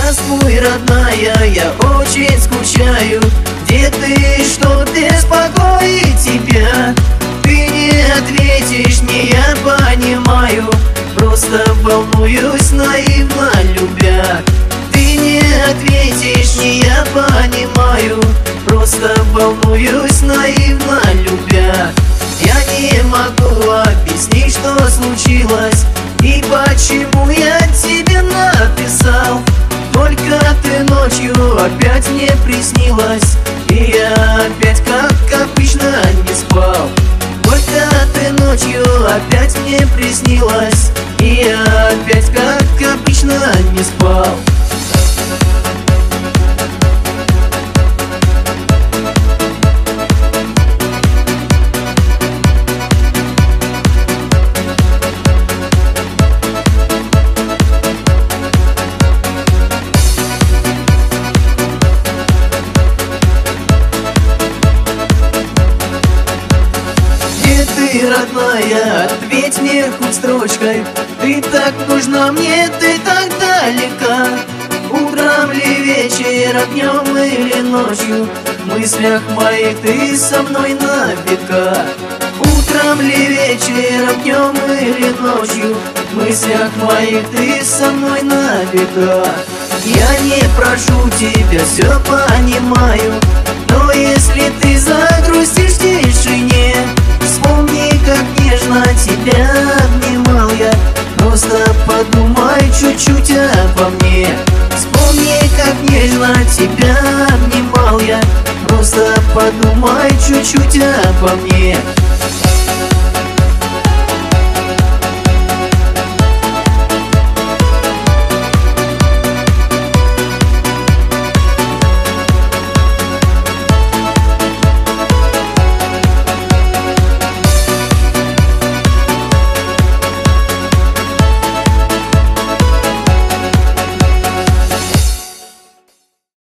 Здравствуй, родная, я очень скучаю. Где ты, что беспокоит тебя? Ты не ответишь мне, я понимаю. Просто волнуюсь, наивно любя. Ты не ответишь мне, я понимаю. Просто волнуюсь, наивно любя. Я не могу объяснить, что случилось и почему я тебе написал. Только ты ночью опять мне приснилась, и я опять, как обычно, не спал. Только ты ночью опять мне приснилась, и я опять, как обычно, не спал. Родная, ответь мне хоть строчкой. Ты так нужна мне, ты так далека. Утром ли, вечером, днем или ночью, в мыслях моих ты со мной на века. Утром ли, вечером, днем или ночью, в мыслях моих ты со мной на века. Я не прошу тебя, все понимаю, но если ты загрустишь в тишине, вспомни, как нежно тебя обнимал я. Просто подумай чуть-чуть обо мне. Вспомни, как нежно тебя обнимал я. Просто подумай чуть-чуть обо мне.